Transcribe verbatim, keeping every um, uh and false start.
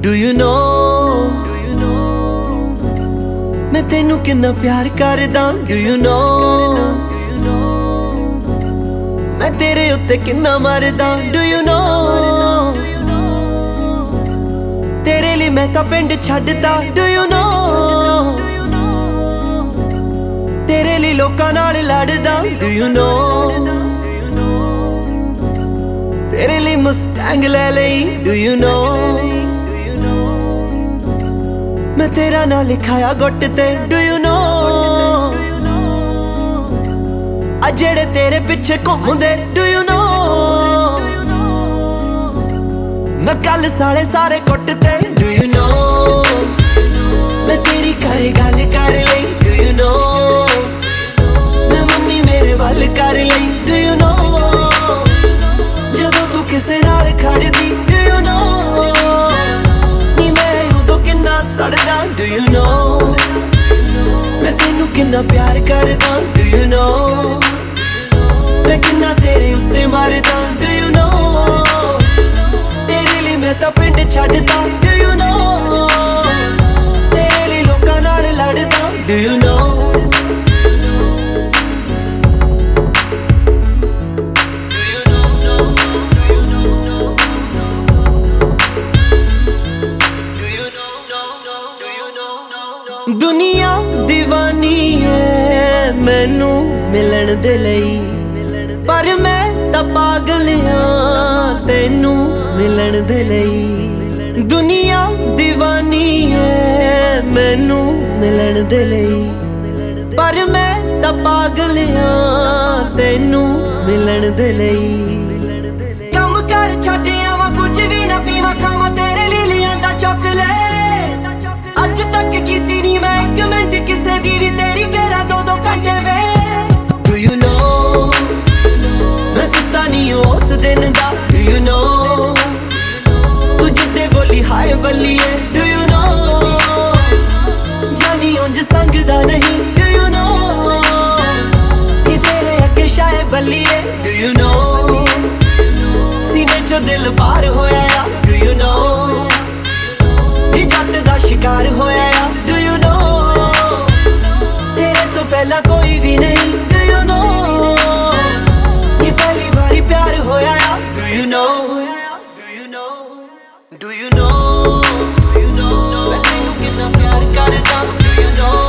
Do you know मैं तेनू किन्ना प्यार करदा? Do you know मैं तेरे उत्ते किन्ना मरदा? Do you know तेरे लिए मैं तां पिंड छड्डदा? Do you know तेरे लिए लोकां नाल लड़दा? Do you know तेरे लिए मुस्टैंग ले लई? Do you know मैं तेरा ना लिखाया गुट ते? Do you know आ जेड़े तेरे पिछे घूमदे? Do you know मैं कल साले सारे कुट ते? Do you know मैं तेरी घर गल कर लई? Do you know मैं मम्मी मेरे वल कर लई? Do you know जदों तू किसे नाल खड़दी? Do you know नी मैं उदों किन्ना सड़दा? Do you know मैं तेनू किन्ना प्यार करदा? Do you know मैं किन्ना तेरे उत्ते मरदा? Do you know तेरे लिए मैं तां पिंड छड्डदा? Do you know तेरे लिए लोकां नाल लड़दा? Do you know दुनिया दीवानी है मैनू मिलन दे लई पर मैं तां पागल हां तैनू मिलन दे लई। दुनिया दीवानी है मैनू मिलन दे लई पर मैं तां पागल हां तैनू मिलन दे लई। कम कर छड्ड आवां कुछ भी ना पीवां खावां तेरे लिए लिआंदा चॉकलेट अज तक कीती नी मैं इक मिंट किसे दी भी तेरी करा दो दो घंटे वे। Do you know मैं सुत्ता नी उस दिन दा? Do you know तू जिद्दे बोली हाय बल्लिए? Do you know जानी उंज संगदा नहीं? Do you know नी तेरे अगे शाय बल्लिए? Do you know सीने चो दिल बाहर होया आ? Do you know जट दा शिकार होया आ? Do you know तेरे तो पहला कोई भी नहीं? Do you know ये पहली बारी प्यार होया आ? Do you know Do you know Do you know मैं तेनू किन्ना प्यार करदा? Do you know